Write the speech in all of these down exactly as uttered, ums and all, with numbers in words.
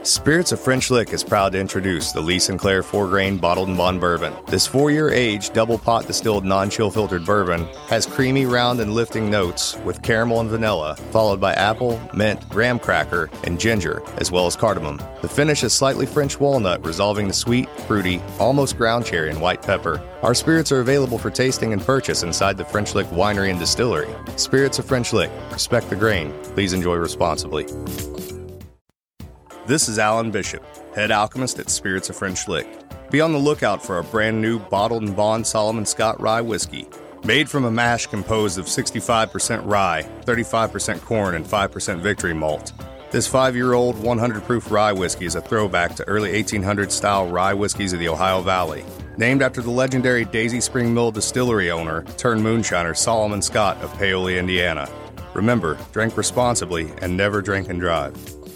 Spirits of French Lick is proud to introduce the Lee Sinclair four-grain bottled and bond bourbon. This four-year aged, double pot distilled, non-chill filtered bourbon has creamy, round, and lifting notes with caramel and vanilla, followed by apple, mint, graham cracker, and ginger, as well as cardamom. The finish is slightly French walnut, resolving the sweet, fruity, almost ground cherry and white pepper. Our spirits are available for tasting and purchase inside the French Lick Winery and Distillery. Spirits of French Lick. Respect the grain. Please enjoy responsibly. This is Alan Bishop, head alchemist at Spirits of French Lick. Be on the lookout for a brand new bottled and bond Solomon Scott rye whiskey. Made from a mash composed of sixty-five percent rye, thirty-five percent corn, and five percent victory malt. This five-year-old one hundred proof rye whiskey is a throwback to early eighteen hundreds style rye whiskeys of the Ohio Valley. Named after the legendary Daisy Spring Mill distillery owner turned moonshiner Solomon Scott of Paoli, Indiana. Remember, drink responsibly and never drink and drive.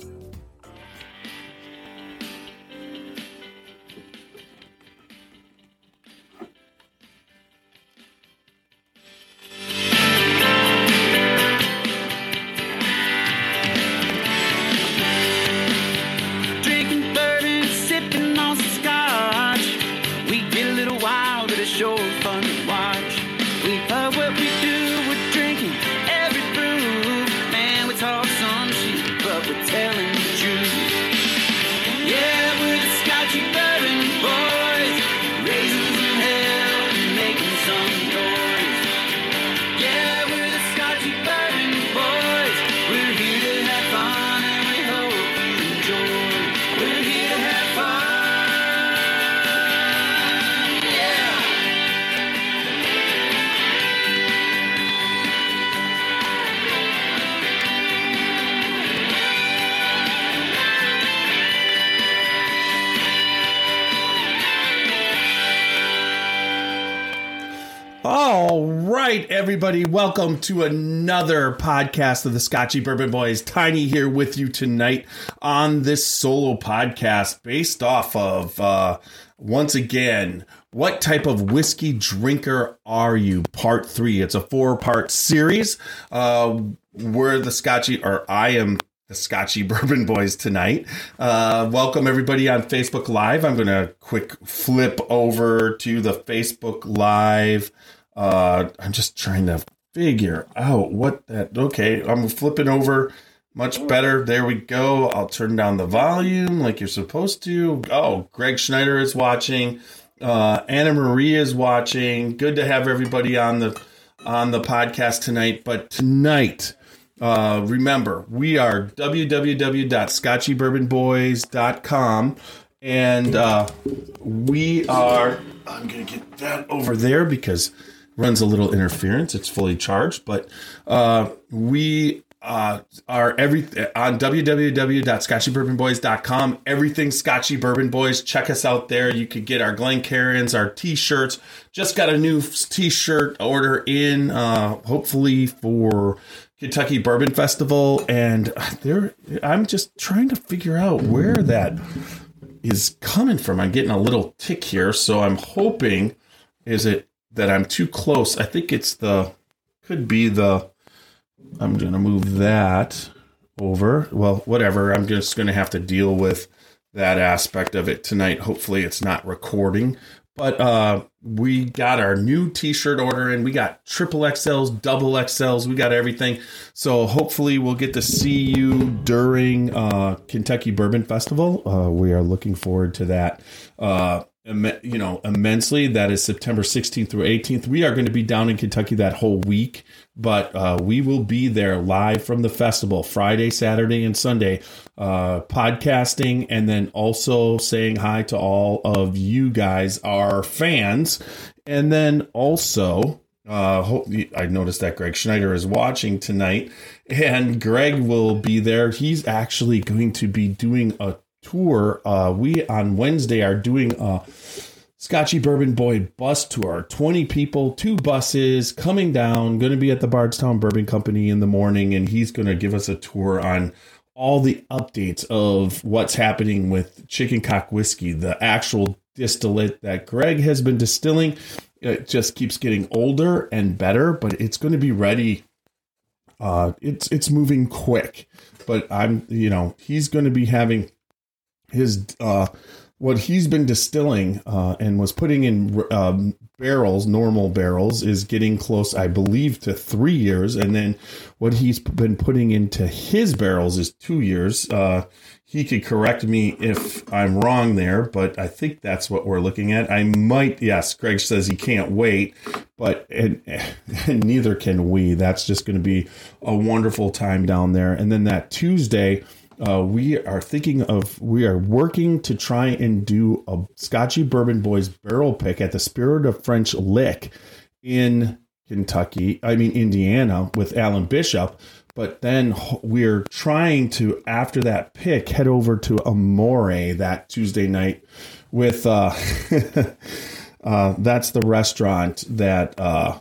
Everybody, welcome to another podcast of the Scotchy Bourbon Boys. Tiny here with you tonight on this solo podcast based off of, uh, once again, what type of whiskey drinker are you? Part three. It's a four-part series. Uh, we're the Scotchy, or I am the Scotchy Bourbon Boys tonight. Uh, welcome everybody on Facebook Live. I'm going to quick flip over to the Facebook Live. Uh, I'm just trying to figure out what that, okay, I'm flipping over much better. There we go. I'll turn down the volume like you're supposed to. Oh, Greg Schneider is watching. Uh, Anna Marie is watching. Good to have everybody on the, on the podcast tonight. But tonight, uh, remember, we are w w w dot scotchy bourbon boys dot com. And, uh, we are, I'm going to get that over there because runs a little interference. It's fully charged, but uh, we uh, are every on w w w dot scotchy bourbon boys dot com. Everything Scotchy Bourbon Boys. Check us out there. You could get our Glencairns, our T-shirts. Just got a new T-shirt order in, uh, hopefully for Kentucky Bourbon Festival, and there I'm just trying to figure out where that is coming from. I'm getting a little tick here, so I'm hoping is it. that I'm too close. I think it's the, could be the, I'm going to move that over. Well, whatever. I'm just going to have to deal with that aspect of it tonight. Hopefully it's not recording. But uh, we got our new T-shirt order and we got triple X Ls, double X Ls. We got everything. So hopefully we'll get to see you during uh, Kentucky Bourbon Festival. Uh, we are looking forward to that. Uh, you know, immensely. That is September sixteenth through eighteenth. We are going to be down in Kentucky that whole week, but uh, we will be there live from the festival Friday, Saturday, and Sunday, uh, podcasting, and then also saying hi to all of you guys, our fans. And then also, uh, hope, I noticed that Greg Schneider is watching tonight, and Greg will be there. He's actually going to be doing a tour. Uh, we on Wednesday are doing a Scotchy Bourbon Boy bus tour. twenty people, two buses coming down. Going to be at the Bardstown Bourbon Company in the morning, and he's going to give us a tour on all the updates of what's happening with Chicken Cock Whiskey, the actual distillate that Greg has been distilling. It just keeps getting older and better, but it's going to be ready. Uh, it's it's moving quick, but I'm you know he's going to be having his uh, what he's been distilling uh, and was putting in um, barrels, normal barrels, is getting close, I believe, to three years. And then what he's been putting into his barrels is two years. Uh, he could correct me if I'm wrong there, but I think that's what we're looking at. I might, yes, Greg says he can't wait, but and, and neither can we. That's just going to be a wonderful time down there. And then that Tuesday, Uh, we are thinking of, we are working to try and do a Scotchy Bourbon Boys barrel pick at the Spirit of French Lick in Kentucky, I mean, Indiana, with Alan Bishop. But then we're trying to, after that pick, head over to Amore that Tuesday night with, uh, uh, that's the restaurant that, uh,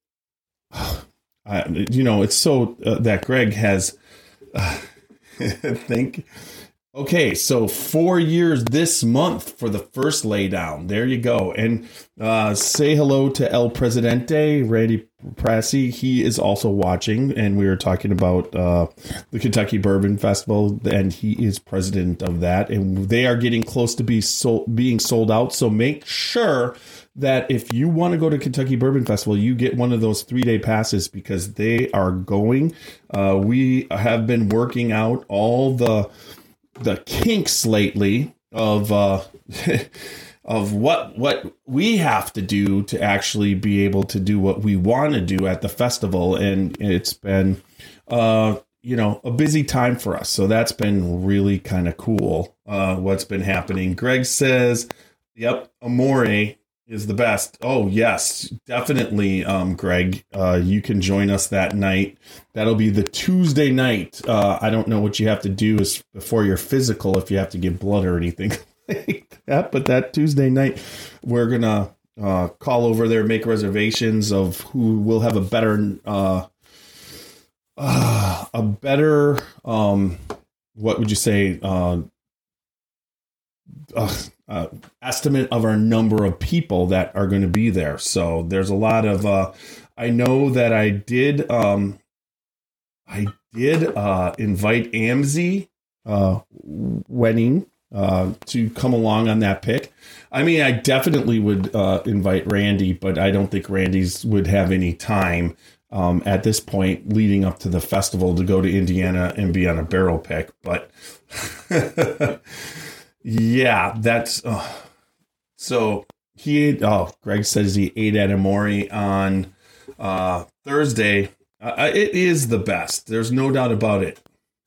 I, you know, it's so uh, that Greg has, uh, think okay, so four years this month for the first laydown. There you go. And uh say hello to El Presidente, Randy Prassi. He is also watching, and we were talking about uh the Kentucky Bourbon Festival, and he is president of that, and they are getting close to be sold, being sold out. So make sure that if you want to go to Kentucky Bourbon Festival, you get one of those three-day passes, because they are going. Uh, we have been working out all the the kinks lately of uh, of what what we have to do to actually be able to do what we want to do at the festival, and it's been uh, you know a busy time for us. So that's been really kind of cool. Uh, what's been happening? Greg says, "Yep, Amore is the best." Oh, yes, definitely, um, Greg. Uh, you can join us that night. That'll be the Tuesday night. Uh, I don't know what you have to do is before your physical, if you have to give blood or anything like that. But that Tuesday night, we're going to uh, call over there, make reservations of who will have a better, uh, uh, a better, um, what would you say, uh, uh Uh, estimate of our number of people that are going to be there. So there's a lot of, uh, I know that I did, um, I did uh, invite Amzie uh, Wenning uh, to come along on that pick. I mean, I definitely would uh, invite Randy, but I don't think Randy's would have any time um, at this point leading up to the festival to go to Indiana and be on a barrel pick. But yeah, that's uh, so he ate. Oh, Greg says he ate at Amore on uh, Thursday. Uh, it is the best. There's no doubt about it.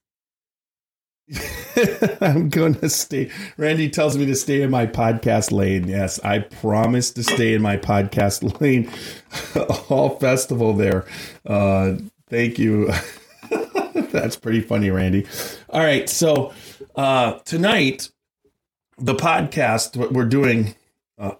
I'm going to stay. Randy tells me to stay in my podcast lane. Yes, I promise to stay in my podcast lane all festival there. Uh, thank you. That's pretty funny, Randy. All right, so uh, tonight, the podcast, what we're doing uh,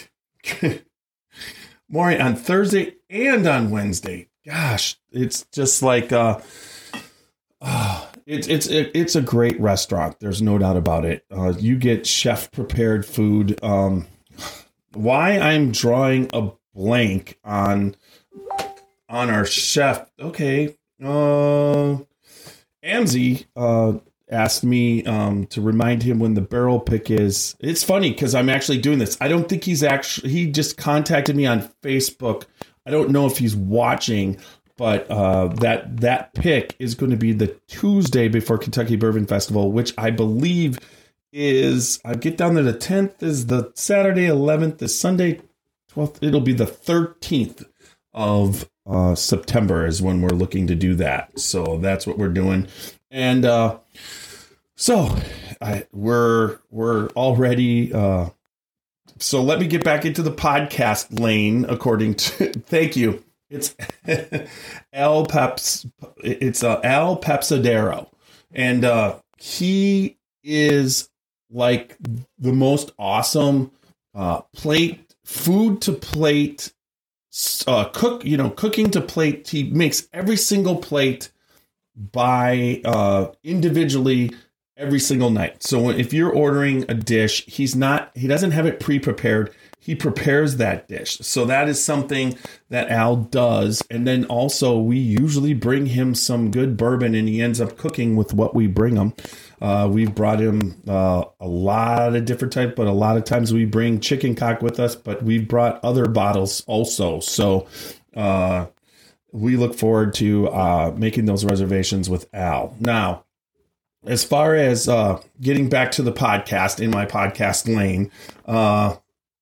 more on Thursday and on Wednesday. Gosh, it's just like uh, uh, it's it's it, it's a great restaurant. There's no doubt about it. Uh, you get chef prepared food. Um, why I'm drawing a blank on on our chef? Okay, uh, Amzie. Uh, asked me um, to remind him when the barrel pick is. It's funny because I'm actually doing this. I don't think he's actually, he just contacted me on Facebook. I don't know if he's watching, but uh, that that pick is going to be the Tuesday before Kentucky Bourbon Festival, which I believe is, I get down there, the tenth is the Saturday, eleventh, the Sunday, twelfth. It'll be the thirteenth of uh, September is when we're looking to do that. So that's what we're doing. And uh, so I, we're we're already. Uh, so let me get back into the podcast lane. According to, thank you. It's Al Peps. It's uh, Al Pepsadero, and uh, he is like the most awesome uh, plate food to plate uh, cook. You know, cooking to plate. He makes every single plate by uh individually every single night. So if you're ordering a dish, he's not he doesn't have it pre-prepared. he prepares that dish. So that is something that Al does. And then also we usually bring him some good bourbon, and he ends up cooking with what we bring him. Uh, we've brought him uh, a lot of different types, but a lot of times we bring chicken cock with us, but we've brought other bottles also. So uh, we look forward to uh, making those reservations with Al. Now, as far as uh, getting back to the podcast, in my podcast lane, uh,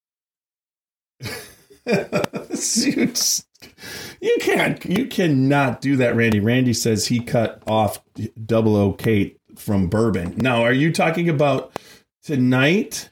you, you can't, you cannot do that, Randy. Randy says he cut off double O Kate from bourbon. Now, are you talking about tonight?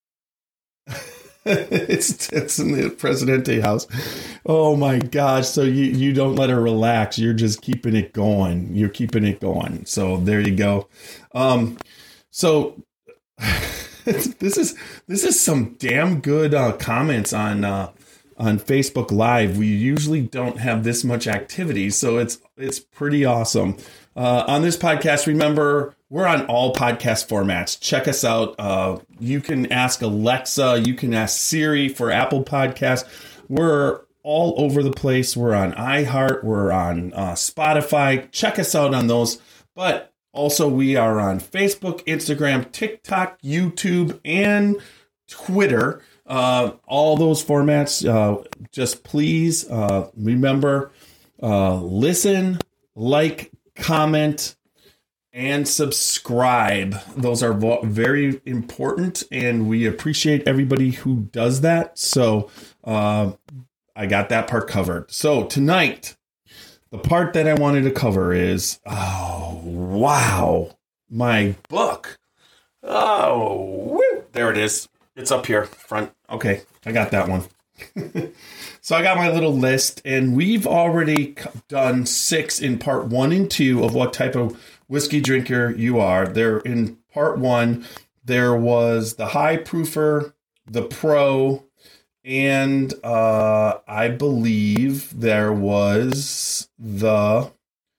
it's it's in the Presidente house. Oh my gosh! So you you don't let her relax. You're just keeping it going. You're keeping it going. So there you go. Um, so this is this is some damn good uh, comments on uh, on Facebook Live. We usually don't have this much activity, so it's it's pretty awesome. Uh, on this podcast, remember, we're on all podcast formats. Check us out. Uh, you can ask Alexa. You can ask Siri for Apple Podcasts. We're all over the place. We're on iHeart. We're on uh, Spotify. Check us out on those. But also, we are on Facebook, Instagram, TikTok, YouTube, and Twitter. Uh, all those formats. Uh, just please uh, remember, uh, listen, like, comment, and subscribe. Those are very important, and we appreciate everybody who does that. So uh, I got that part covered. So tonight, the part that I wanted to cover is, oh, wow, my book. Oh, woo. There it is. It's up here front. Okay, I got that one. So I got my little list, and we've already done six in part one and two of what type of whiskey drinker you are. There in part one, there was the high proofer, the pro, and uh, I believe there was the,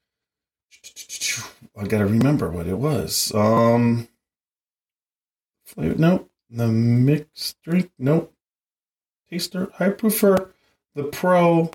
I got to remember what it was. Um, nope. The mixed drink, nope. Taster, high proofer, the pro,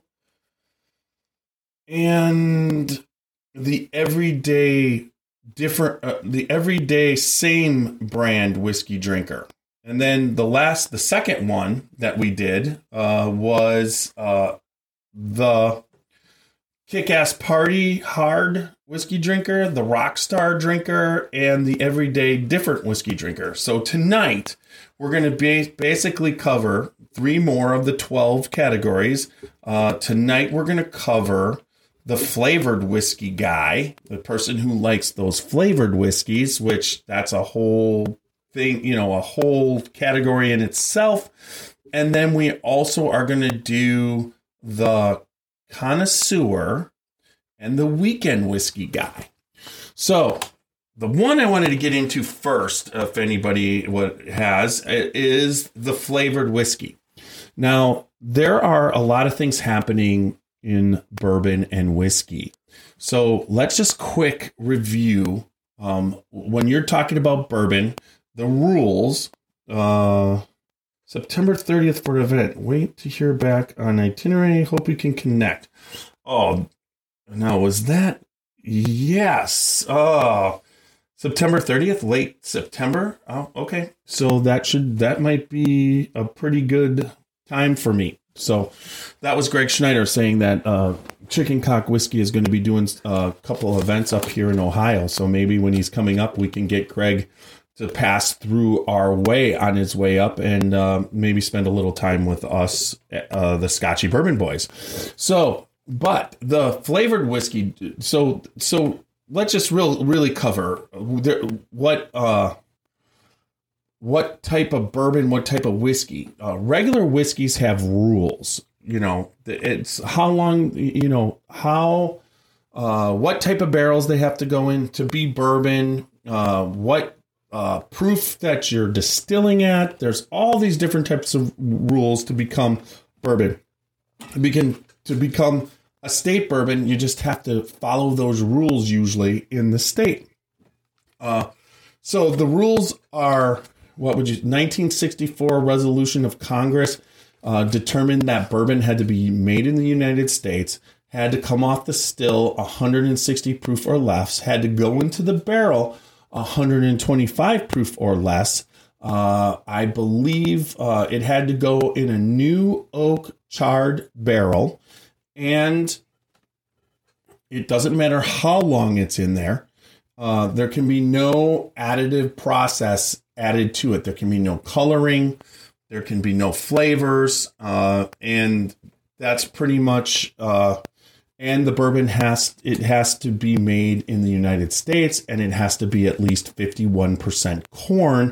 and the everyday different, uh, the everyday same brand whiskey drinker. And then the last, the second one that we did uh, was uh, the kick-ass party hard whiskey drinker, the rock star drinker, and the everyday different whiskey drinker. So tonight we're going to ba- basically cover three more of the twelve categories. Uh, tonight we're going to cover the flavored whiskey guy, the person who likes those flavored whiskeys, which that's a whole thing, you know, a whole category in itself. And then we also are going to do the connoisseur and the weekend whiskey guy. So the one I wanted to get into first, if anybody has, is the flavored whiskey. Now, there are a lot of things happening in bourbon and whiskey. So let's just quick review. Um, when you're talking about bourbon, the rules, uh, September thirtieth for the event. Wait to hear back on itinerary. Hope you can connect. Oh, now was that? Yes. Oh, September thirtieth, late September. Oh, okay. So that should, that might be a pretty good time for me. So that was Greg Schneider saying that uh, Chicken Cock Whiskey is going to be doing a couple of events up here in Ohio. So maybe when he's coming up, we can get Greg to pass through our way on his way up and uh, maybe spend a little time with us, uh, the Scotchy Bourbon Boys. So, but the flavored whiskey. So, so let's just real really cover what uh, what type of bourbon, what type of whiskey. Uh, regular whiskeys have rules. You know, it's how long. You know how uh, what type of barrels they have to go in to be bourbon. Uh, what Uh, proof that you're distilling at. There's all these different types of rules to become bourbon. To begin to become a state bourbon, you just have to follow those rules usually in the state. Uh, so the rules are what would you, nineteen sixty-four resolution of Congress uh, determined that bourbon had to be made in the United States, had to come off the still one hundred sixty proof or less, had to go into the barrel one hundred twenty-five proof or less. Uh, I believe uh, it had to go in a new oak charred barrel, and it doesn't matter how long it's in there. Uh, there can be no additive process added to it. There can be no coloring. There can be no flavors. Uh, and that's pretty much, uh, and the bourbon has, it has to be made in the United States, and it has to be at least fifty-one percent corn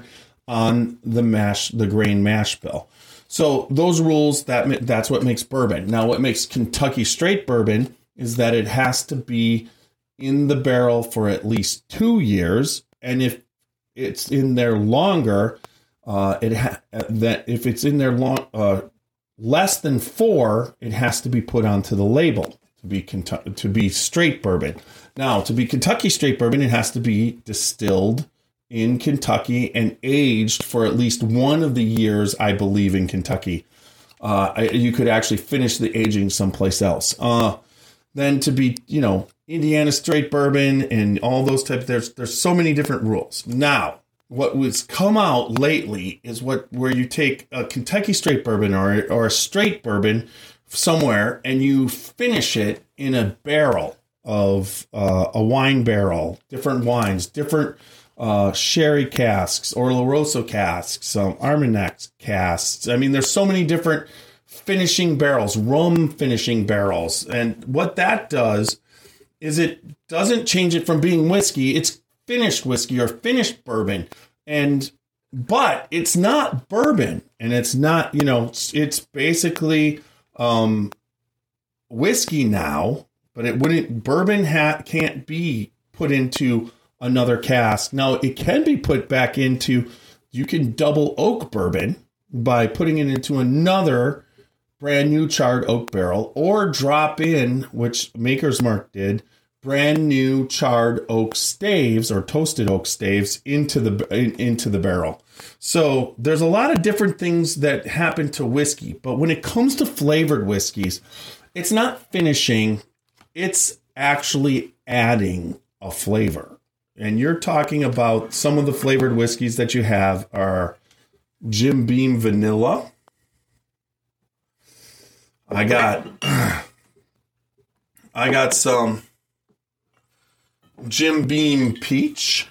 on the mash, the grain mash bill. So those rules, that that's what makes bourbon. Now, what makes Kentucky straight bourbon is that it has to be in the barrel for at least two years, and if it's in there longer, uh, it ha- that if it's in there long uh, less than four, it has to be put onto the label to be Kentucky, to be straight bourbon. Now, to be Kentucky straight bourbon, it has to be distilled in Kentucky and aged for at least one of the years, I believe, in Kentucky. Uh, I, you could actually finish the aging someplace else. Uh, then to be, you know, Indiana straight bourbon and all those types, there's there's so many different rules. Now, what was come out lately is what where you take a Kentucky straight bourbon or or a straight bourbon somewhere and you finish it in a barrel of uh, a wine barrel, different wines, different uh, sherry casks, Oloroso casks, um, Armagnac casks. I mean, there's so many different finishing barrels, rum finishing barrels. And what that does is it doesn't change it from being whiskey. It's finished whiskey or finished bourbon. And, but it's not bourbon, and it's not, you know, it's, it's basically um, whiskey now, but it wouldn't, bourbon ha- can't be put into another cask. Now, it can be put back into, you can double oak bourbon by putting it into another brand new charred oak barrel, or drop in, which Maker's Mark did, brand new charred oak staves or toasted oak staves into the into the barrel. So there's a lot of different things that happen to whiskey, but when it comes to flavored whiskeys, it's not finishing, it's actually adding a flavor. And you're talking about some of the flavored whiskeys that you have are Jim Beam Vanilla. I got, I got some Jim Beam Peach.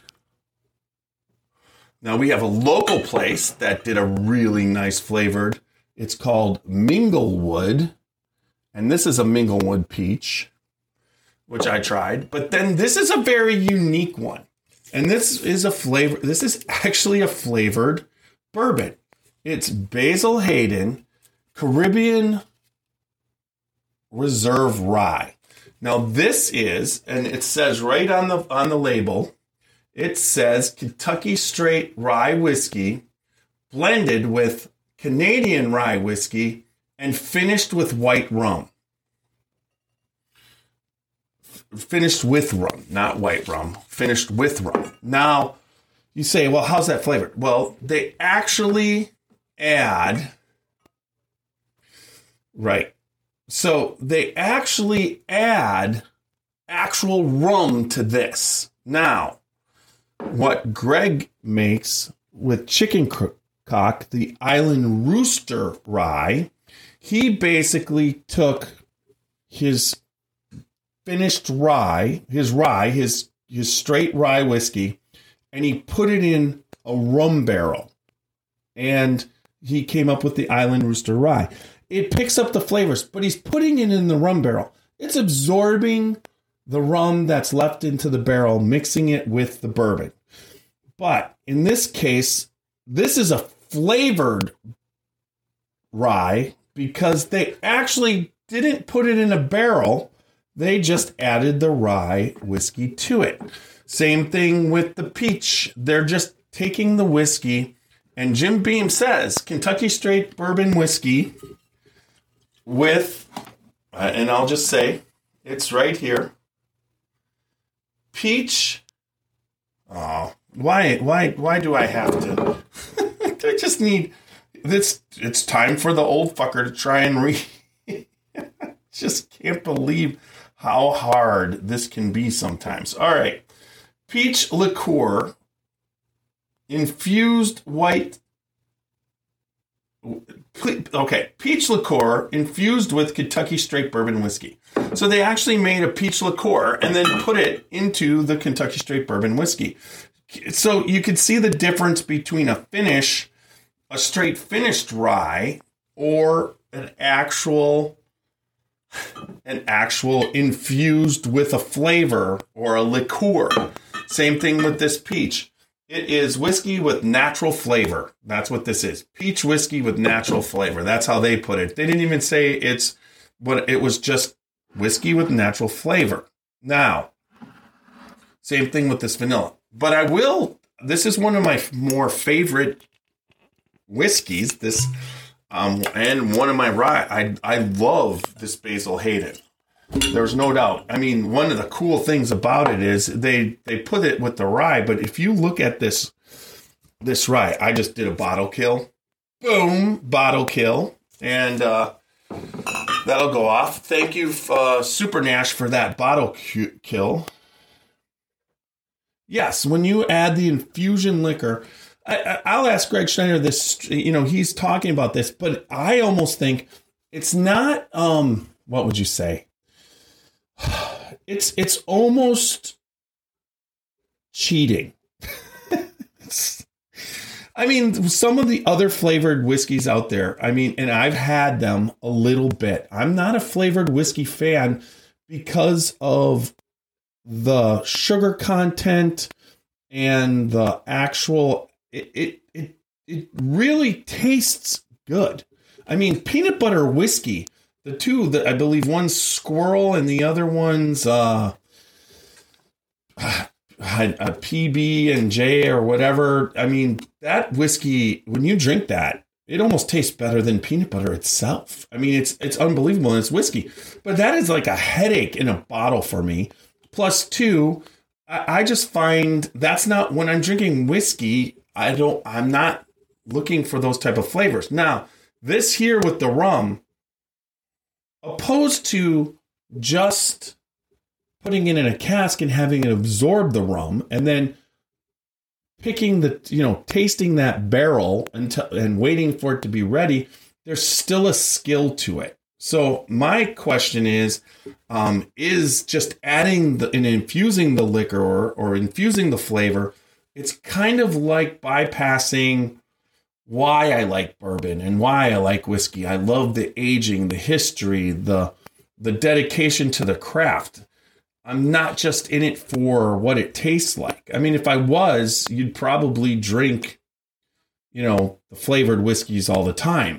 Now we have a local place that did a really nice flavored. It's called Minglewood. And this is a Minglewood Peach, which I tried. But then this is a very unique one. And this is a flavor. This is actually a flavored bourbon. It's Basil Hayden Caribbean Reserve Rye. Now this is, and it says right on the on the label, it says Kentucky Straight Rye Whiskey blended with Canadian rye whiskey and finished with white rum. F- finished with rum, not white rum. Finished with rum. Now, you say, well, how's that flavored? Well, they actually add, right. So they actually add actual rum to this. Now, what Greg makes with Chicken Cock, the Island Rooster Rye, he basically took his finished rye, his rye, his, his straight rye whiskey, and he put it in a rum barrel. And he came up with the Island Rooster Rye. It picks up the flavors, but he's putting it in the rum barrel. It's absorbing the rum that's left into the barrel, mixing it with the bourbon. But in this case, this is a flavored rye because they actually didn't put it in a barrel. They just added the rye whiskey to it. Same thing with the peach. They're just taking the whiskey, and Jim Beam says Kentucky Straight Bourbon Whiskey with, uh, and I'll just say, it's right here, peach. Oh, why, why, why do I have to? I just need this. It's time for the old fucker to try and read. Just can't believe how hard this can be sometimes. All right. Peach liqueur, infused white. Okay. Peach liqueur infused with Kentucky straight bourbon whiskey. So they actually made a peach liqueur and then put it into the Kentucky straight bourbon whiskey. So you could see the difference between a finish, a straight finished rye, or an actual, an actual infused with a flavor or a liqueur. Same thing with this peach. It is whiskey with natural flavor. That's what this is. Peach whiskey with natural flavor. That's how they put it. They didn't even say it's what it was, just whiskey with natural flavor. Now, same thing with this vanilla. But I will, this is one of my more favorite whiskeys. This, um, and one of my rye. I, I love this Basil Hayden. There's no doubt. I mean, one of the cool things about it is they, they put it with the rye, but if you look at this, this rye, I just did a bottle kill. Boom, bottle kill. And, uh, that'll go off. Thank you, uh, Super Nash, for that bottle cu- kill. Yes, when you add the infusion liquor, I, I, I'll ask Greg Schneider this. You know, he's talking about this, but I almost think it's not. Um, what would you say? It's it's almost cheating. It's, I mean, some of the other flavored whiskeys out there, I mean, and I've had them a little bit. I'm not a flavored whiskey fan because of the sugar content and the actual, it, it, it, it really tastes good. I mean, peanut butter whiskey, the two that I believe one's Squirrel and the other one's, uh, a P B and J or whatever. I mean, that whiskey, when you drink that, it almost tastes better than peanut butter itself. I mean, it's it's unbelievable, and it's whiskey. But that is like a headache in a bottle for me. Plus two, I, I just find that's not, when I'm drinking whiskey, I don't, I'm not looking for those type of flavors. Now, this here with the rum, opposed to just putting it in a cask and having it absorb the rum, and then picking the, you know, tasting that barrel until and waiting for it to be ready, there's still a skill to it. So my question is, um, is just adding the, and infusing the liquor or, or infusing the flavor, it's kind of like bypassing why I like bourbon and why I like whiskey. I love the aging, the history, the the dedication to the craft. I'm not just in it for what it tastes like. I mean, if I was, you'd probably drink, you know, the flavored whiskeys all the time.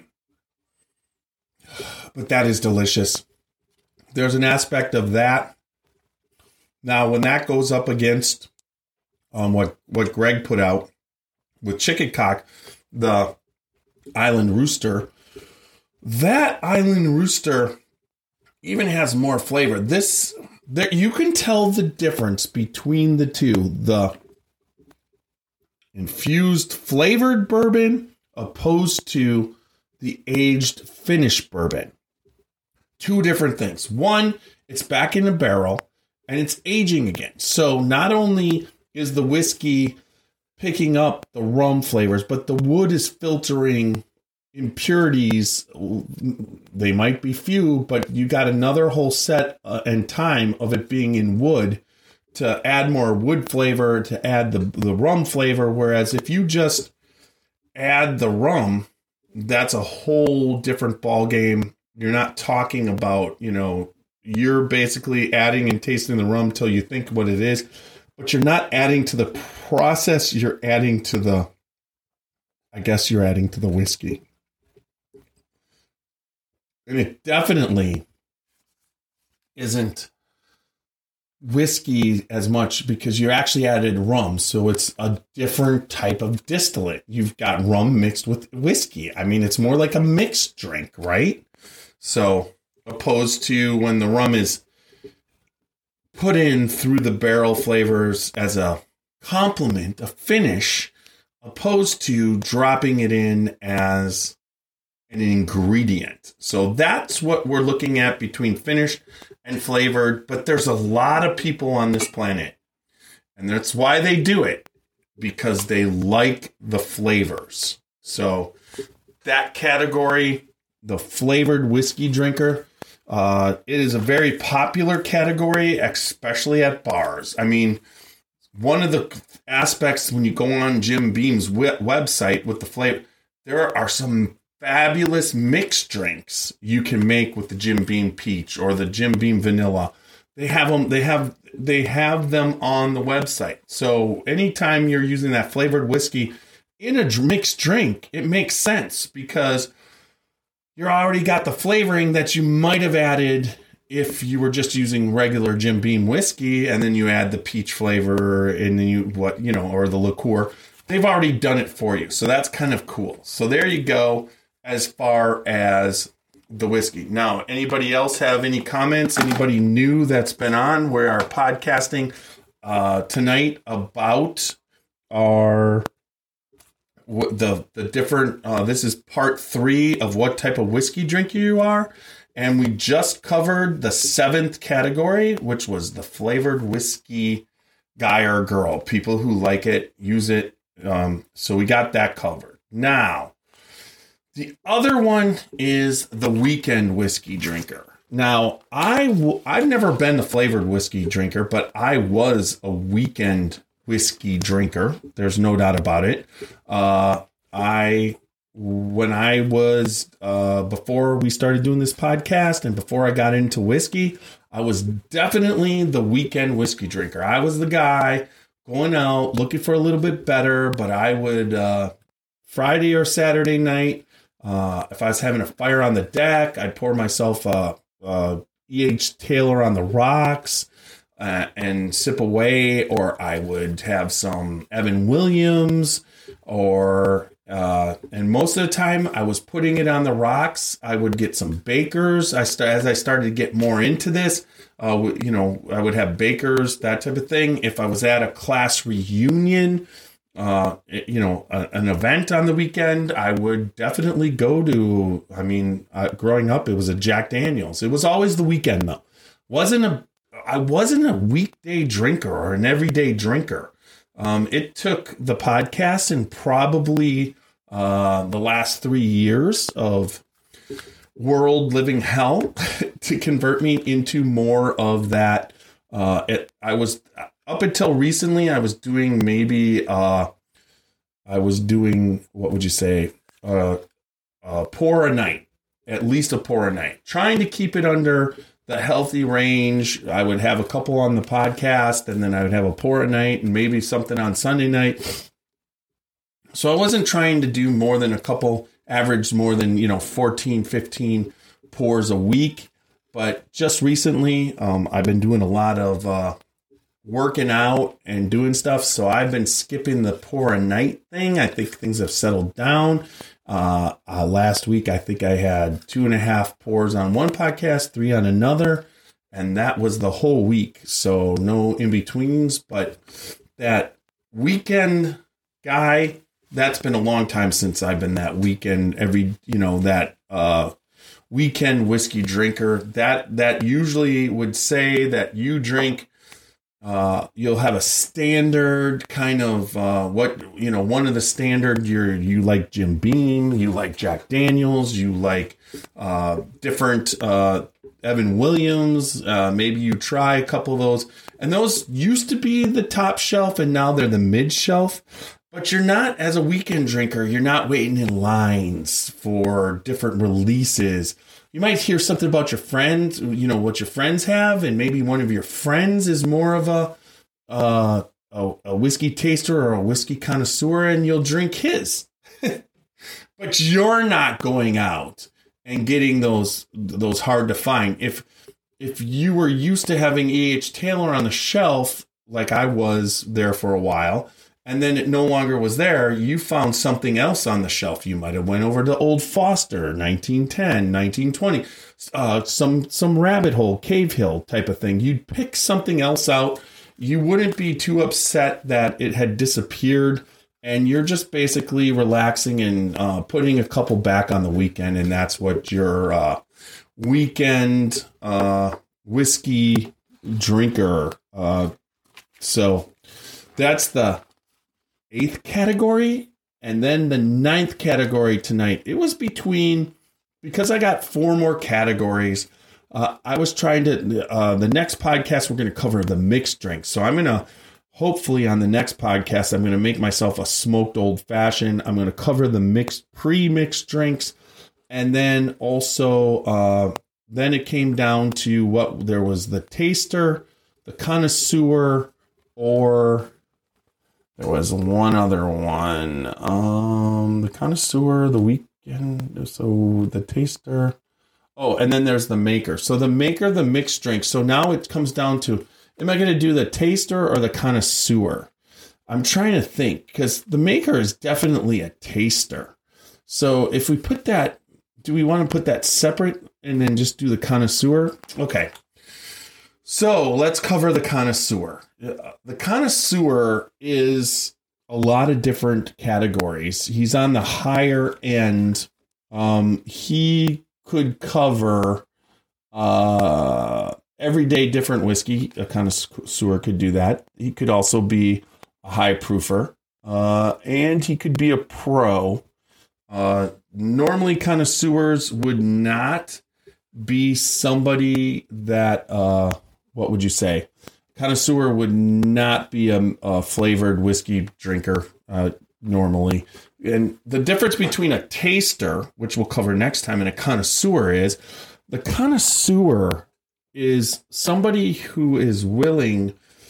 But that is delicious. There's an aspect of that. Now, when that goes up against um, what, what Greg put out with Chicken Cock, the Island Rooster, that Island Rooster even has more flavor. This, there, you can tell the difference between the two. The infused flavored bourbon opposed to the aged finished bourbon. Two different things. One, it's back in the barrel and it's aging again. So not only is the whiskey picking up the rum flavors, but the wood is filtering impurities. They might be few, but you got another whole set uh, and time of it being in wood to add more wood flavor, to add the, the rum flavor. Whereas if you just add the rum, that's a whole different ball game. You're not talking about, you know, you're basically adding and tasting the rum till you think what it is, but you're not adding to the process. You're adding to the, I guess you're adding to the whiskey. And it definitely isn't whiskey as much because you actually added rum. So it's a different type of distillate. You've got rum mixed with whiskey. I mean, it's more like a mixed drink, right? So opposed to when the rum is put in through the barrel flavors as a complement, a finish opposed to dropping it in as an ingredient. So that's what we're looking at between finished and flavored. But there's a lot of people on this planet, and that's why they do it, because they like the flavors. So that category, the flavored whiskey drinker, uh, it is a very popular category, especially at bars. I mean, one of the aspects when you go on Jim Beam's website with the flavor, there are some fabulous mixed drinks you can make with the Jim Beam peach or the Jim Beam vanilla. They have them. They have they have them on the website. So anytime you're using that flavored whiskey in a mixed drink, it makes sense because you're already got the flavoring that you might have added if you were just using regular Jim Beam whiskey, and then you add the peach flavor and then you what you know or the liqueur. They've already done it for you, so that's kind of cool. So there you go. As far as the whiskey. Now, anybody else have any comments? Anybody new that's been on? We are podcasting uh, tonight about our the the different. Uh, this is part three of what type of whiskey drinker you are, and we just covered the seventh category, which was the flavored whiskey guy or girl. People who like it, use it. Um, so we got that covered. Now, the other one is the weekend whiskey drinker. Now, I w- I've never been a flavored whiskey drinker, but I was a weekend whiskey drinker. There's no doubt about it. Uh, I, when I was, uh, before we started doing this podcast and before I got into whiskey, I was definitely the weekend whiskey drinker. I was the guy going out looking for a little bit better, but I would, uh, Friday or Saturday night, Uh, if I was having a fire on the deck, I'd pour myself a, a E H Taylor on the rocks uh, and sip away, or I would have some Evan Williams, or uh, and most of the time I was putting it on the rocks. I would get some Bakers. I st- as I started to get more into this, uh, you know, I would have Bakers, that type of thing. If I was at a class reunion, Uh, you know, a, an event on the weekend, I would definitely go to. I mean, uh, growing up, it was a Jack Daniels. It was always the weekend, though. wasn't a I wasn't a weekday drinker or an everyday drinker. Um, it took the podcast and probably uh, the last three years of world living hell to convert me into more of that. Uh, it, I was. Up until recently, I was doing maybe, uh, I was doing, what would you say, uh, a pour a night, at least a pour a night, trying to keep it under the healthy range. I would have a couple on the podcast, and then I would have a pour a night and maybe something on Sunday night. So I wasn't trying to do more than a couple, average more than, you know, fourteen, fifteen pours a week. But just recently, um, I've been doing a lot of, uh, working out and doing stuff. So I've been skipping the pour a night thing. I think things have settled down. Uh, uh, last week, I think I had two and a half pours on one podcast, three on another. And that was the whole week. So no in-betweens, but that weekend guy, that's been a long time since I've been that weekend, every, you know, that, uh, weekend whiskey drinker. That, that usually would say that you drink, Uh, you'll have a standard kind of, uh, what, you know, one of the standard, you're, you like Jim Beam, you like Jack Daniels, you like, uh, different, uh, Evan Williams, uh, maybe you try a couple of those, and those used to be the top shelf and now they're the mid shelf, but you're not, as a weekend drinker, you're not waiting in lines for different releases. You might hear something about your friends, you know, what your friends have, and maybe one of your friends is more of a, uh, a, a whiskey taster or a whiskey connoisseur, and you'll drink his. But you're not going out and getting those those hard to find. If if you were used to having E H Taylor on the shelf, like I was there for a while, and then it no longer was there, you found something else on the shelf. You might have went over to Old Foster, nineteen ten, nineteen twenty, uh, some some Rabbit Hole, Cave Hill type of thing. You'd pick something else out. You wouldn't be too upset that it had disappeared and you're just basically relaxing and uh, putting a couple back on the weekend, and that's what your uh, weekend uh, whiskey drinker. Uh, so that's the eighth category. And then the ninth category tonight, it was between, because I got four more categories, uh, I was trying to, uh, the next podcast, we're going to cover the mixed drinks. So I'm going to, hopefully on the next podcast, I'm going to make myself a smoked old fashioned. I'm going to cover the mixed, pre-mixed drinks. And then also, uh, then it came down to what, there was the taster, the connoisseur, or... There was one other one. Um, the connoisseur, the weekend, so the taster. Oh, and then there's the maker. So the maker, the mixed drink. So now it comes down to, am I going to do the taster or the connoisseur? I'm trying to think, because the maker is definitely a taster. So if we put that, do we want to put that separate and then just do the connoisseur? Okay. So let's cover the connoisseur. The connoisseur is a lot of different categories. He's on the higher end. Um, he could cover uh, everyday different whiskey. A connoisseur could do that. He could also be a high proofer. Uh, and he could be a pro. Uh, normally, connoisseurs would not be somebody that... Uh, what would you say? Connoisseur would not be a, a flavored whiskey drinker uh, normally. And the difference between a taster, which we'll cover next time, and a connoisseur is the connoisseur is somebody who is willing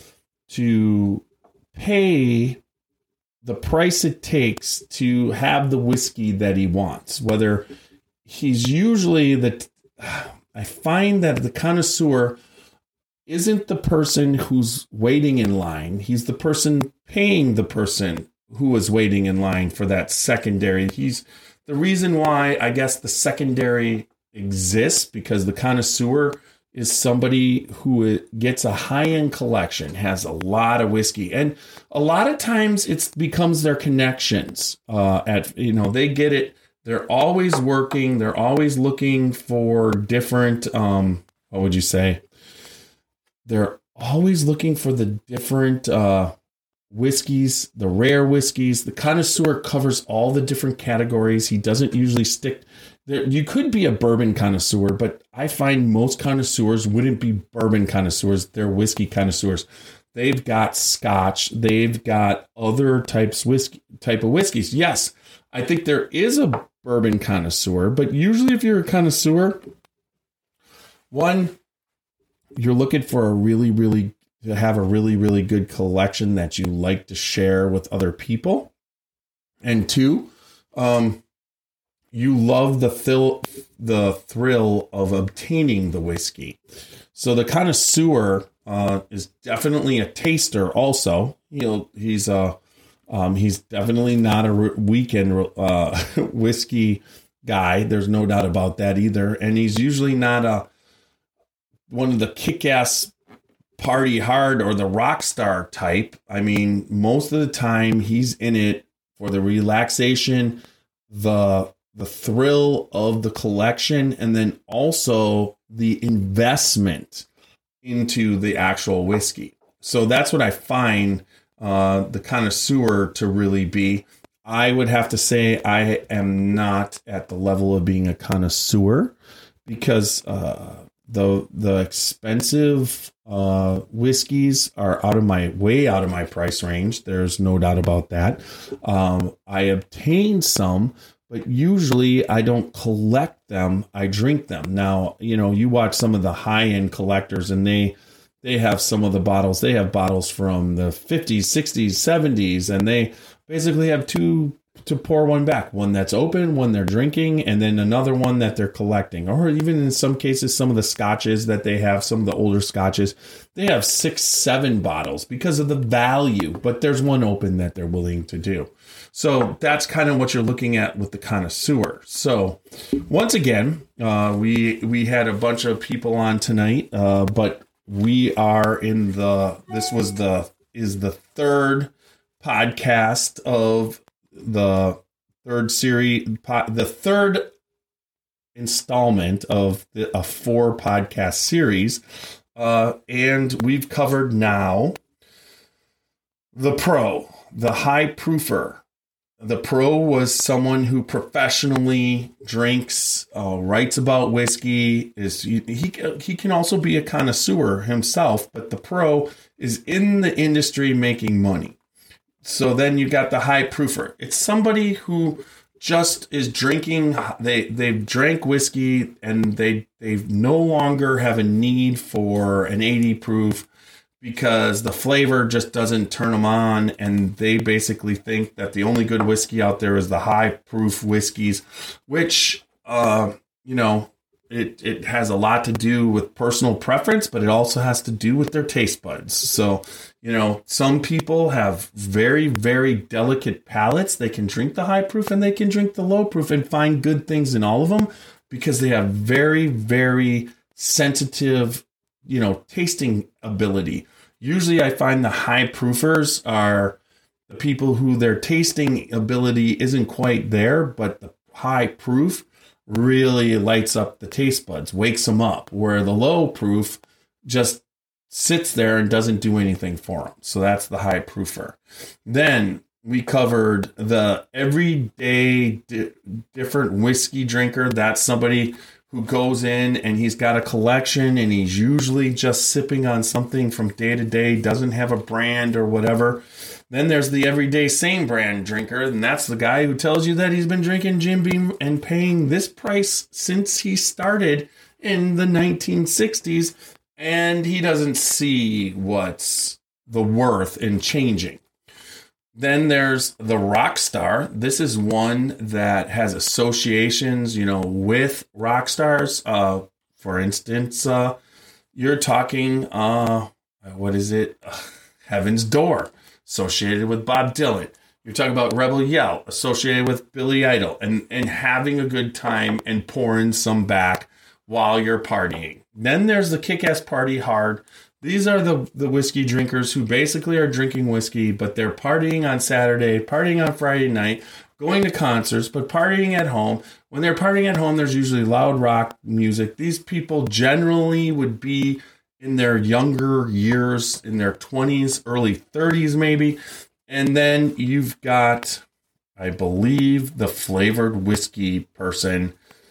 to pay the price it takes to have the whiskey that he wants. Whether he's usually the... I find that the connoisseur isn't the person who's waiting in line. He's the person paying the person who is waiting in line for that secondary. He's the reason why I guess the secondary exists, because the connoisseur is somebody who gets a high-end collection, has a lot of whiskey. And a lot of times it becomes their connections. Uh, at you know, they get it. They're always working. They're always looking for different, um, what would you say? They're always looking for the different uh, whiskeys, the rare whiskeys. The connoisseur covers all the different categories. He doesn't usually stick there. You could be a bourbon connoisseur, but I find most connoisseurs wouldn't be bourbon connoisseurs. They're whiskey connoisseurs. They've got Scotch. They've got other types whiskey type of whiskeys. Yes, I think there is a bourbon connoisseur, but usually if you're a connoisseur, one, you're looking for a really, really, to have a really, really good collection that you like to share with other people. And two, um, you love the thrill, the thrill of obtaining the whiskey. So the connoisseur uh, is definitely a taster also. He'll, he's a, um, he's definitely not a weekend uh, whiskey guy. There's no doubt about that either. And he's usually not a, one of the kick-ass party hard or the rock star type. I mean, most of the time he's in it for the relaxation, the the thrill of the collection, and then also the investment into the actual whiskey. So that's what I find uh, the connoisseur to really be. I would have to say I am not at the level of being a connoisseur, because uh, the the expensive uh, whiskeys are out of my way out of my price range. There's no doubt about that. Um, I obtain some, but usually I don't collect them. I drink them. Now, you know, you watch some of the high end collectors, and they they have some of the bottles. They have bottles from the fifties, sixties, seventies, and they basically have two to pour one back, one that's open, one they're drinking, and then another one that they're collecting. Or even in some cases, some of the scotches that they have, some of the older scotches, they have six, seven bottles because of the value, but there's one open that they're willing to do. So that's kind of what you're looking at with the connoisseur. So once again, uh, we we had a bunch of people on tonight, uh, but we are in the, this was the, is the third podcast of the third series, the third installment of the, a four podcast series. Uh, and we've covered now the pro, the high proofer. The pro was someone who professionally drinks, uh, writes about whiskey. Is he, he he can also be a connoisseur himself, but the pro is in the industry making money. So then you got the high proofer. It's somebody who just is drinking. They they've drank whiskey and they they no longer have a need for an eighty proof, because the flavor just doesn't turn them on, and they basically think that the only good whiskey out there is the high proof whiskeys, which, uh, you know, it, it has a lot to do with personal preference, but it also has to do with their taste buds. So, you know, some people have very, very delicate palates. They can drink the high proof and they can drink the low proof and find good things in all of them because they have very, very sensitive, you know, tasting ability. Usually I find the high proofers are the people who their tasting ability isn't quite there, but the high proof really lights up the taste buds, wakes them up, where the low proof just sits there and doesn't do anything for them. So that's the high proofer. Then we covered the everyday di- different whiskey drinker. That's somebody who goes in and he's got a collection and he's usually just sipping on something from day to day, doesn't have a brand or whatever. Then there's the everyday same brand drinker, and that's the guy who tells you that he's been drinking Jim Beam and paying this price since he started in the nineteen sixties, and he doesn't see what's the worth in changing. Then there's the rock star. This is one that has associations, you know, with rock stars. Uh, for instance, uh, you're talking, uh, what is it? Uh, Heaven's Door, associated with Bob Dylan. You're talking about Rebel Yell, associated with Billy Idol, and, and having a good time and pouring some back while you're partying. Then there's the Kick-Ass Party Hard. These are the, the whiskey drinkers who basically are drinking whiskey, but they're partying on Saturday, partying on Friday night, going to concerts, but partying at home. When they're partying at home, there's usually loud rock music. These people generally would be in their younger years, in their twenties, early thirties maybe. And then you've got, I believe, the flavored whiskey person.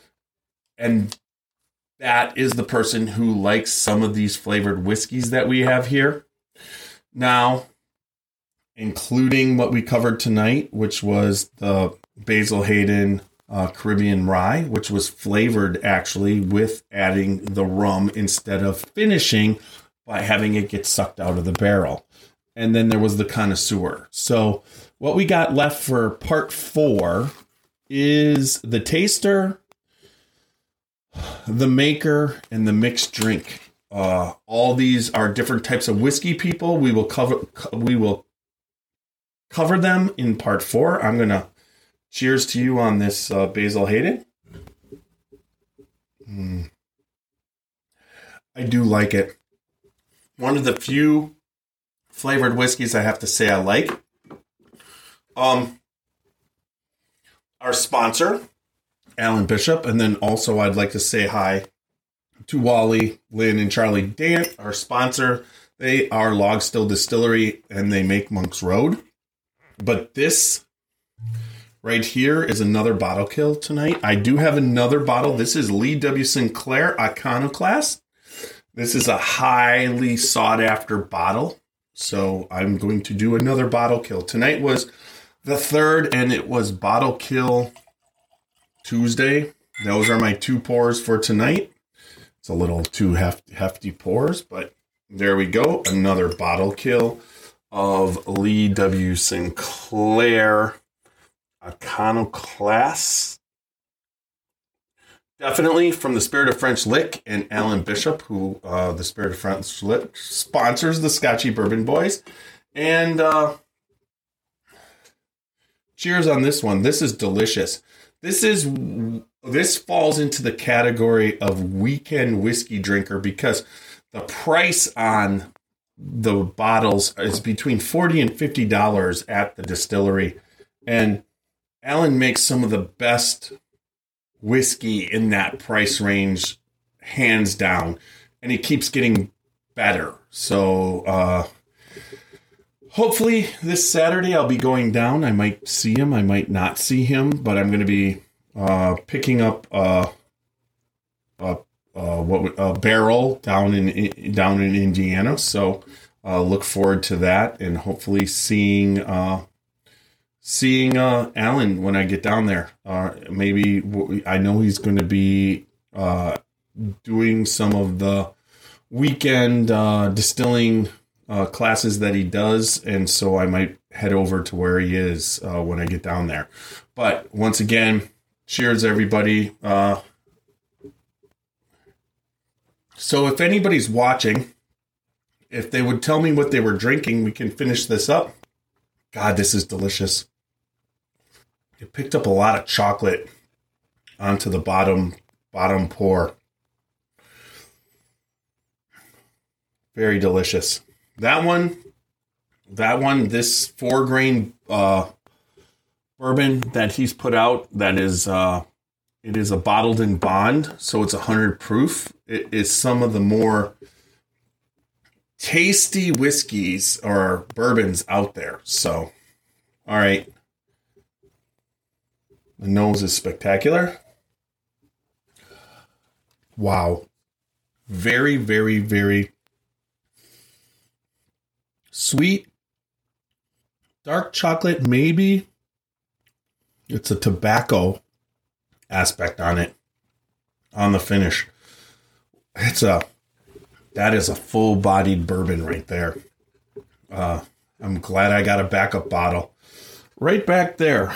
And that is the person who likes some of these flavored whiskeys that we have here. Now, including what we covered tonight, which was the Basil Hayden uh, Caribbean Rye, which was flavored actually with adding the rum instead of finishing by having it get sucked out of the barrel. And then there was the connoisseur. So what we got left for part four is the taster, the maker, and the mixed drink. Uh, all these are different types of whiskey people. We will cover we will cover them in part four. I'm gonna cheers to you on this uh, Basil Hayden. Mm. I do like it. One of the few flavored whiskeys I have to say I like. Um, our sponsor, Alan Bishop, and then also I'd like to say hi to Wally, Lynn, and Charlie Dant, our sponsor. They are Log Still Distillery, and they make Monk's Road. But this right here is another bottle kill tonight. I do have another bottle. This is Lee W. Sinclair Iconoclast. This is a highly sought-after bottle, so I'm going to do another bottle kill. Tonight was the third, and it was bottle kill Tuesday. Those are my two pours for tonight. It's a little too heft- hefty pours, but there we go. Another bottle kill of Lee W. Sinclair Iconoclast. Definitely from the Spirit of French Lick and Alan Bishop, who uh, the Spirit of French Lick sponsors the Scotchy Bourbon Boys. And uh, cheers on this one. This is delicious. This is this falls into the category of weekend whiskey drinker because the price on the bottles is between forty and fifty dollars at the distillery. And Alan makes some of the best whiskey in that price range, hands down. And he keeps getting better. So uh, hopefully this Saturday I'll be going down. I might see him. I might not see him. But I'm going to be uh, picking up uh, a, a, what, a barrel down in down in Indiana. So uh, look forward to that. And hopefully seeing... Uh, Seeing uh, Alan when I get down there. Uh, maybe I know he's going to be uh, doing some of the weekend uh, distilling uh, classes that he does, and so I might head over to where he is uh, when I get down there. But once again, cheers, everybody. Uh, so if anybody's watching, if they would tell me what they were drinking, we can finish this up. God, this is delicious. It picked up a lot of chocolate onto the bottom bottom pour. Very delicious. That one, that one, this four grain uh, bourbon that he's put out, that is, uh, it is a bottled in bond, so it's a hundred proof. It is some of the more tasty whiskeys or bourbons out there. So, all right. The nose is spectacular. Wow. Very, very, very sweet. Dark chocolate, maybe. It's a tobacco aspect on it, on the finish. It's a, that is a full-bodied bourbon right there. Uh, I'm glad I got a backup bottle right back there.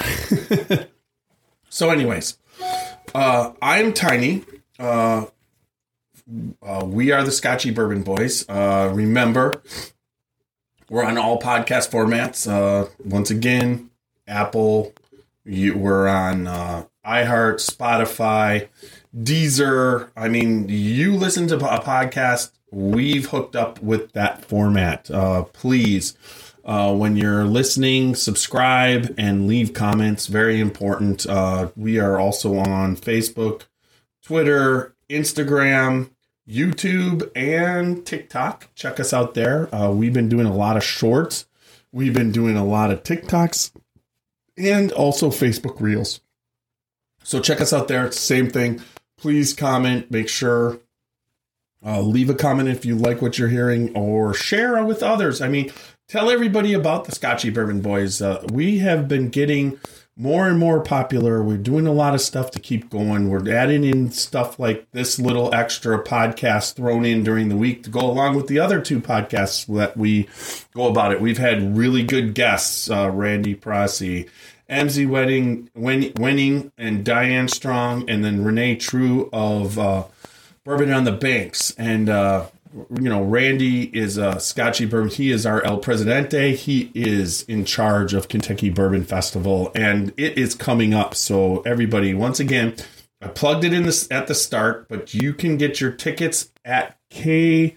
So anyways, uh, I'm Tiny. Uh, uh, we are the Scotchy Bourbon Boys. Uh, remember, we're on all podcast formats. Uh, once again, Apple, you, we're on uh, iHeart, Spotify, Deezer. I mean, you listen to a podcast, we've hooked up with that format. Uh, please, uh, when you're listening, subscribe and leave comments. Very important. Uh, we are also on Facebook, Twitter, Instagram, YouTube, and TikTok. Check us out there. Uh, we've been doing a lot of shorts. We've been doing a lot of TikToks and also Facebook Reels. So check us out there. It's the same thing. Please comment. Make sure uh, leave a comment if you like what you're hearing, or share with others. I mean, tell everybody about the Scotchy Bourbon Boys. Uh, we have been getting more and more popular. We're doing a lot of stuff to keep going. We're adding in stuff like this little extra podcast thrown in during the week to go along with the other two podcasts that we go about it. We've had really good guests, uh, Randy Prossi, M Z Wedding, Winning, and Diane Strong, and then Renee True of uh, Bourbon on the Banks. And, uh, you know, Randy is a Scotchy Bourbon. He is our El Presidente. He is in charge of Kentucky Bourbon Festival, and it is coming up. So everybody, once again, I plugged it in this at the start, but you can get your tickets at K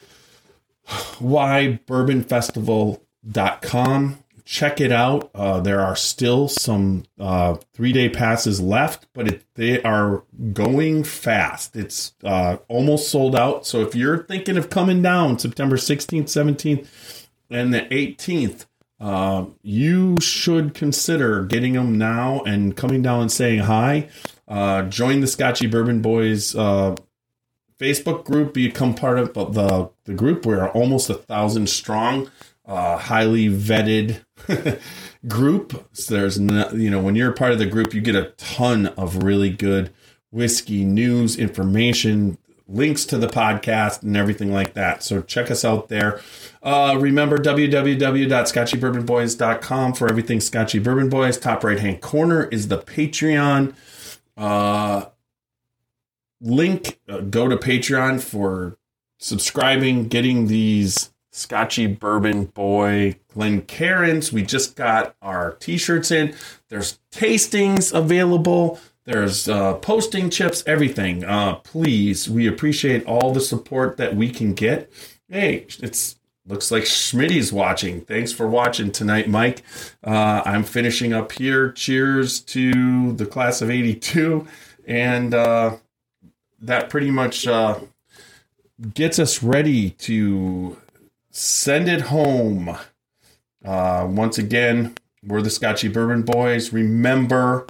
Y bourbon festival dot com. Check it out. Uh, there are still some uh, three-day passes left, but it, they are going fast. It's uh, almost sold out. So if you're thinking of coming down September sixteenth, seventeenth, and the eighteenth, uh, you should consider getting them now and coming down and saying hi. Uh, join the Scotchy Bourbon Boys uh, Facebook group. Become part of the, the group. We're almost a thousand strong. Uh, highly vetted group. So there's no, you know, when you're a part of the group, you get a ton of really good whiskey news, information, links to the podcast, and everything like that. So check us out there. Uh, remember, w w w dot scotchy bourbon boys dot com for everything Scotchy Bourbon Boys. Top right hand corner is the Patreon uh, link. Uh, go to Patreon for subscribing, getting these Scotchy Bourbon Boy Glencairns. We just got our t-shirts in. There's tastings available. There's uh, posting chips, everything. Uh, please, we appreciate all the support that we can get. Hey, it's looks like Schmitty's watching. Thanks for watching tonight, Mike. Uh, I'm finishing up here. Cheers to the class of eighty-two. And uh, that pretty much uh, gets us ready to send it home. Uh, once again, we're the Scotchy Bourbon Boys. Remember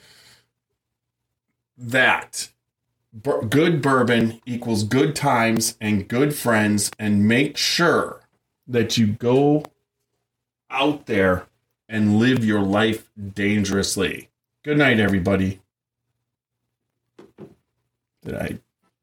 that bur- good bourbon equals good times and good friends, and make sure that you go out there and live your life dangerously. Good night, everybody. Did I...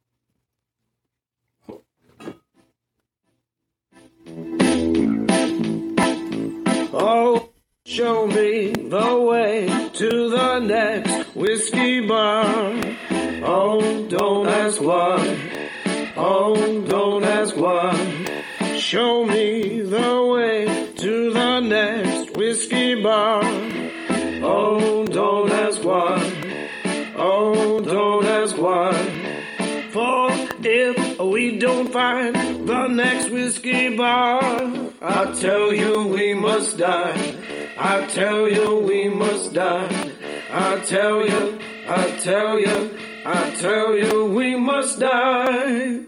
Oh, show me the way to the next whiskey bar. Oh, don't ask why. Oh, don't ask why. Show me the way to the next whiskey bar. Oh, don't ask why. Oh, don't ask why. For if we don't find the next whiskey bar, I tell you we must die. I tell you we must die. I tell you, I tell you, I tell you we must die.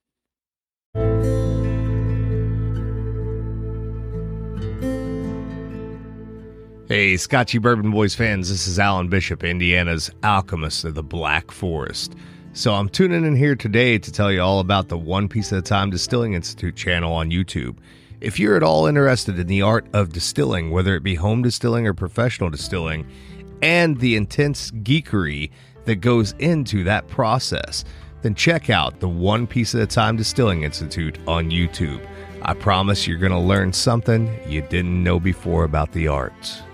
Hey, Scotchy Bourbon Boys fans, this is Alan Bishop, Indiana's Alchemist of the Black Forest. So I'm tuning in here today to tell you all about the One Piece at a Time Distilling Institute channel on YouTube. If you're at all interested in the art of distilling, whether it be home distilling or professional distilling, and the intense geekery that goes into that process, then check out the One Piece at a Time Distilling Institute on YouTube. I promise you're going to learn something you didn't know before about the arts.